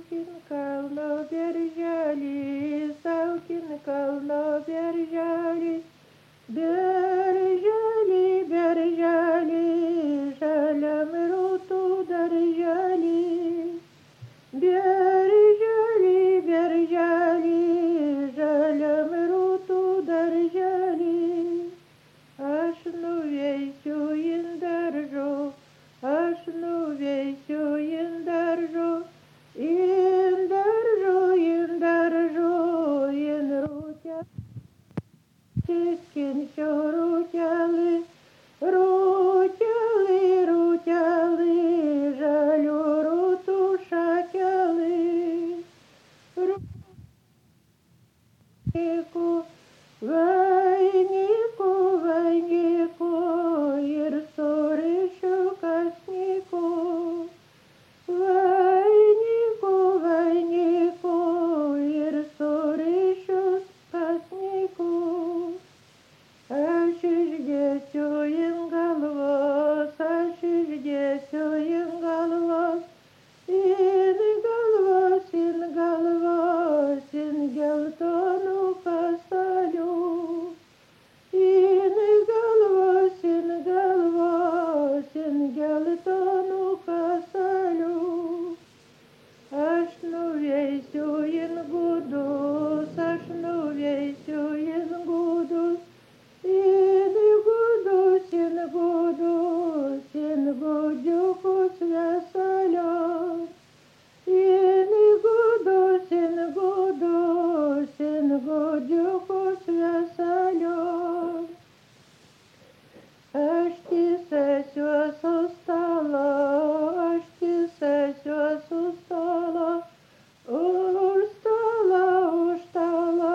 Saukin kalno berželį, saukin kalno berželį, berželį, berželį, žaliam rūtų darželį. Berželį, berželį, žaliam rūtų darželį. Aš nuveisiu in daržo, aš nuveisiu in daržo, in daržo, in daržo, in rūtę. Tiskinsiu rūtelį, rūtelį, rūtelį, žalių rūtų šakelį. Vainiku, vainiku ir surišiu kasniku. Vainiku, vainiku ir surišiu kasniku. Aš išdėsiu in galvos, aš išdėsiu in galvos, in galvos, in galvos, in geltonų pastalių. In galvos, in galvos, in geltonų pastalių. Aš nuveisiu in gudus, aš nuveisiu in gudus, in gudus, in gudus, in gudiukus vesalios. In gudus, in gudus, in gudiukus vesalios. Aš tįsėsiuos su stalo, aš tįsėsiuos su stalo, už stalo, už stalo.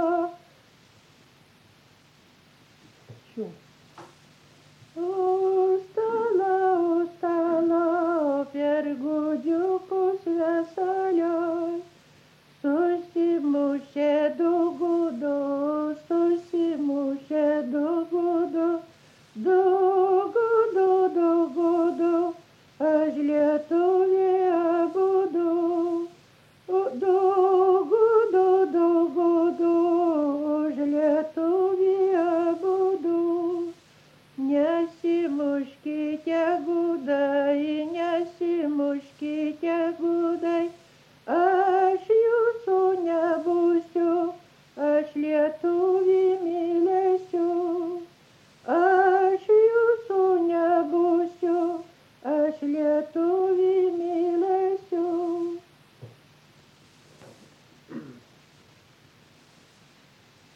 Už stalo, per gudiukus vesalios. Susimušė du gudus, susimušė du gudus, du gudų, du gudų, aš lietuvė abudu. Du gudų, už lietuvė abudu. Nesimuškite gudai, nesimuškite gudai.